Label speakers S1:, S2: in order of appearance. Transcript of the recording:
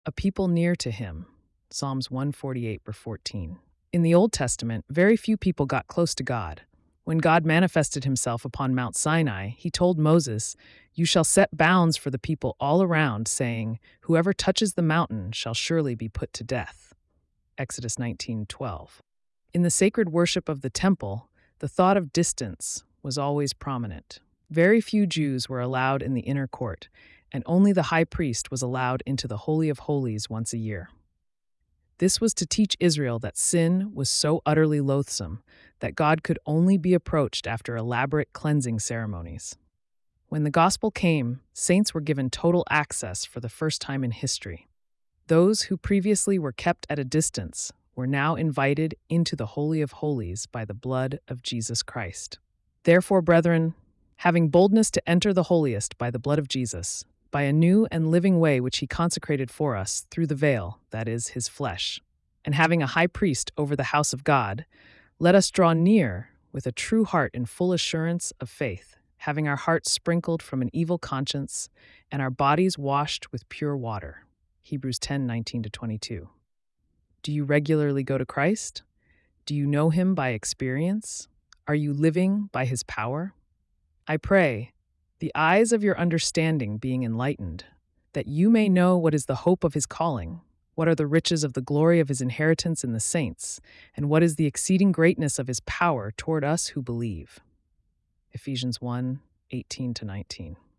S1: a people near to him. Psalms 148, verse 14. In the Old Testament, very few people got close to God. When God manifested himself upon Mount Sinai, he told Moses, "You shall set bounds for the people all around, saying, 'Whoever touches the mountain shall surely be put to death.'" Exodus 19:12. In the sacred worship of the temple, the thought of distance was always prominent. Very few Jews were allowed in the inner court, and only the high priest was allowed into the Holy of Holies once a year. This was to teach Israel that sin was so utterly loathsome that God could only be approached after elaborate cleansing ceremonies. When the gospel came, saints were given total access for the first time in history. Those who previously were kept at a distance were now invited into the Holy of Holies by the blood of Jesus Christ. Therefore, brethren, having boldness to enter the holiest by the blood of Jesus, by a new and living way which he consecrated for us through the veil, that is, his flesh, and having a high priest over the house of God, let us draw near with a true heart in full assurance of faith, having our hearts sprinkled from an evil conscience and our bodies washed with pure water. Hebrews 10:19-22. Do you regularly go to Christ? Do you know him by experience? Are you living by his power? I pray, the eyes of your understanding being enlightened, that you may know what is the hope of his calling, what are the riches of the glory of his inheritance in the saints, and what is the exceeding greatness of his power toward us who believe. Ephesians 1:18-19.